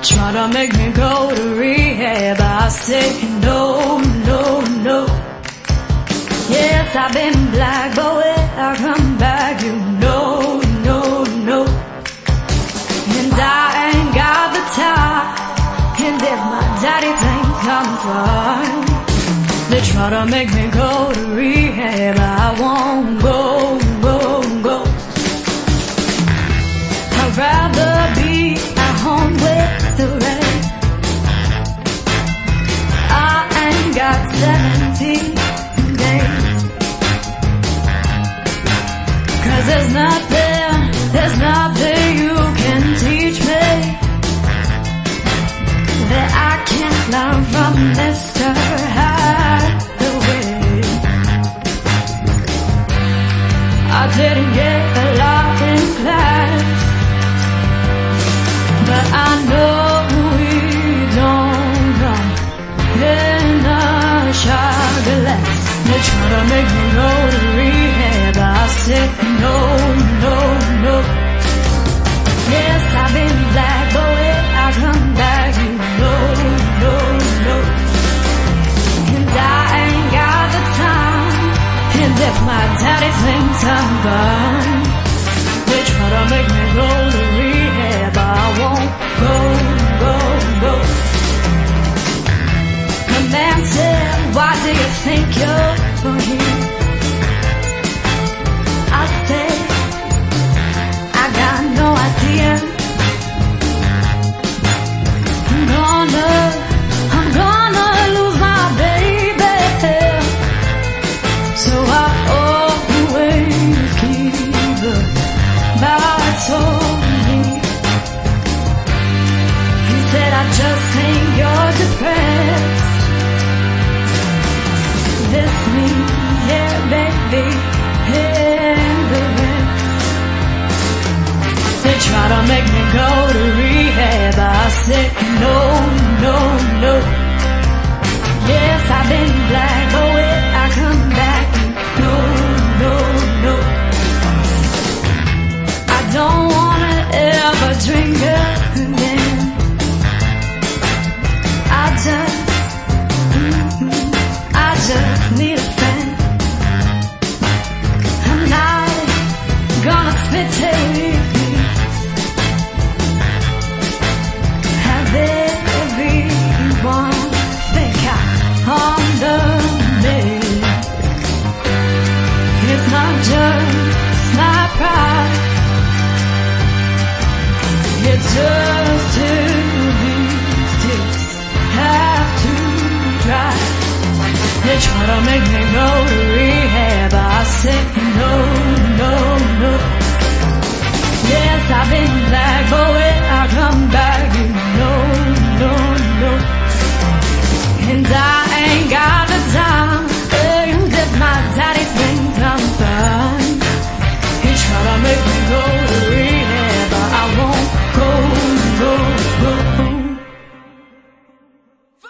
Try to make me go to rehab, I say no, no, no. Yes, I've been black, but when I come back, you know, no, no. And I ain't got the time, and if my daddy thinks I'm fine, they try to make me go to rehab, I won't go, go, go. I'd rather be at home with the rain. I ain't got 17 days, 'cause there's nothing you can teach me that I can't learn from Mr. Hathaway. I didn't get a lot in class, but I know we don't come in a shot glass. They try to make me go to rehab, I said no, no, no. Yes, I've been black, but when I come back, you know, no, no. And I ain't got the time, and if my daddy thinks I'm fine, they try to make me go to rehab, I won't go, go, go. The man said, why do you think you're here? I said, I got no idea. I'm gonna lose my baby, so I always keep her by me. He said, I just think you're depressed. This me, yeah, baby, and the rest. They try to make me go to rehab, I said no, no, no. Yes, I've been black, but when I come back, no, no, no. I don't wanna ever drink again. I just need a friend. I'm not gonna spit take, have everyone think I'm the man. It's not just my pride, it's just till these tears have to dry. They try to make me go to rehab, I said no, no, no. Yes, I've been black, but when I come back,